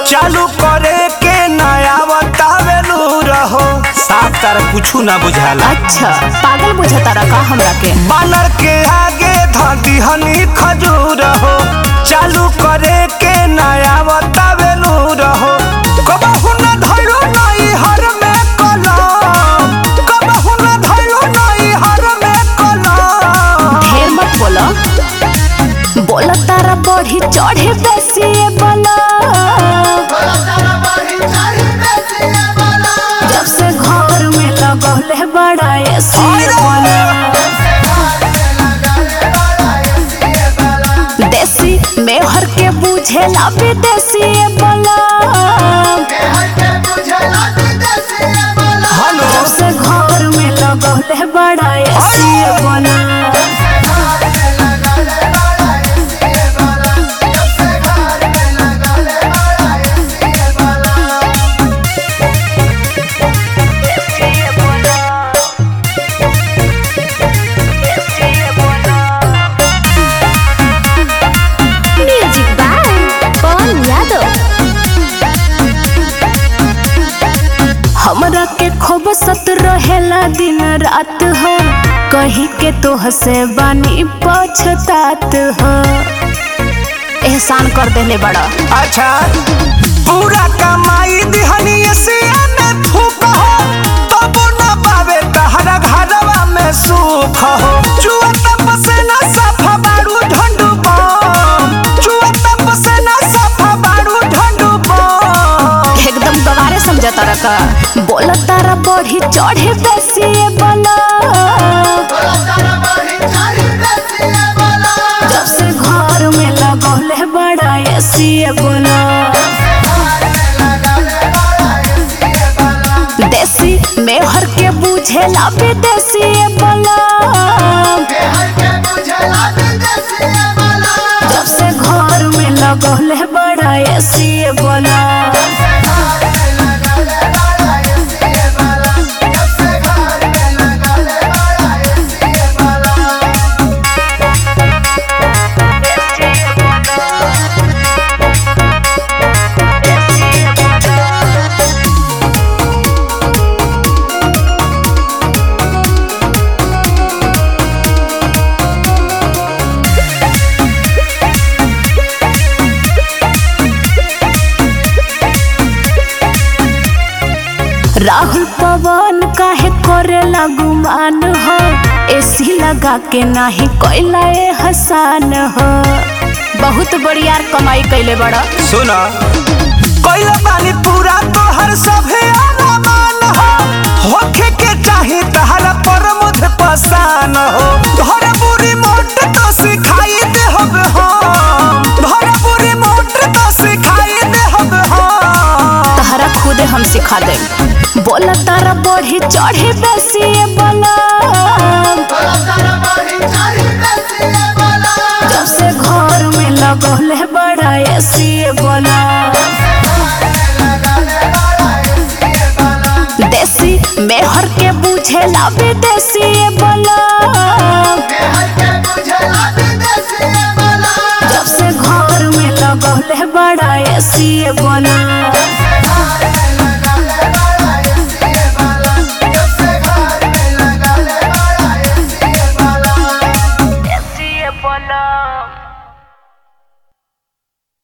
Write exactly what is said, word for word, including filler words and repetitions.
चालू करे के नया बतावेलू रहो साफ तारा कुछ ना बुझाला। अच्छा पागल बुझता रखा हमरा के। बानर के आगे धागी हनी खजूर हो चालू करे के नया बतावेलू रहो। कबहू न धइलो नई हर में कलम, कबहू न धइलो नई हर में कलम। ढेर मत बोला, बोला तारा बढ़ी चढ़े बेसी बोला। जब से घर में लगौले बड़ा एसी बोला। देसी मेहर के बुझेला विदेशी बोला। जब से घर में लगौले बड़ा एसी बोला। हमरा के खूब सत रहेला दिन रात हो, कहीं के तो हसे बानी पछतात हो। एहसान कर देले बड़ा। अच्छा पूरा कमाई दिहनी से में थूक हो तब न पावे तहरा घरवा में सुख हो। चुआ तप से न सफा बारू ढंडू बम, चुआ तप से न सफा बारू ढंडू बम। एकदम गवारे समझता रखा। बोला तारा बढ़ी चढ़े बेसी बोला। जब से घर में लगौले बड़ा एसी बोला। देसी मेहर के बुझेला विदेशी बोला। जब से घर में लगौले बड़ा एसी बोला। राहुल पवन काहे करे गुमान हो, एसी लगा के नाही कोइला ए हसान हो। बहुत बढ़िया कमाई कैले बड़ा। सुना कोइला बानी पूरा तोहर सभे अरमान हो, होखे के चाहे तहरा पर मुझ पसान हो। धरे बुरी मोट तो सिखाई दे हब हम, धरे बुरी मोट तो सिखाई दे हब हम। तहरा खुद हम सिखा दे। बोला तारा बढ़ी चढ़े बेसी बोला। जब से घर में लगौले बड़ा एसी बोला। देसी मेहर के बुझेला विदेशी बोला। जब से घर में लगौले बड़ा एसी बोला।